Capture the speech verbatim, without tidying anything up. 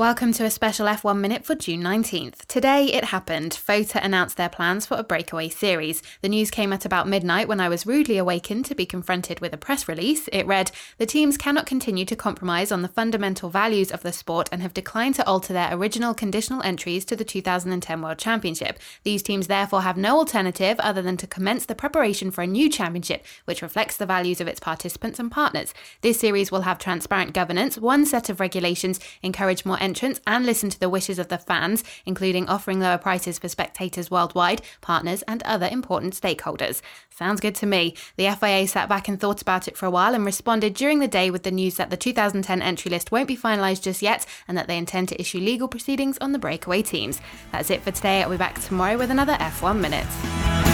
Welcome to a special F one Minute for June nineteenth. Today it happened. FOTA announced their plans for a breakaway series. The news came at about midnight when I was rudely awakened to be confronted with a press release. It read, "The teams cannot continue to compromise on the fundamental values of the sport and have declined to alter their original conditional entries to the two thousand ten World Championship. These teams therefore have no alternative other than to commence the preparation for a new championship, which reflects the values of its participants and partners. This series will have transparent governance, one set of regulations, encourage more entrants and listen to the wishes of the fans, including offering lower prices for spectators worldwide, partners and other important stakeholders." Sounds good to me. The F I A sat back and thought about it for a while and responded during the day with the news that the two thousand ten entry list won't be finalised just yet and that they intend to issue legal proceedings on the breakaway teams. That's it for today. I'll be back tomorrow with another F one Minute.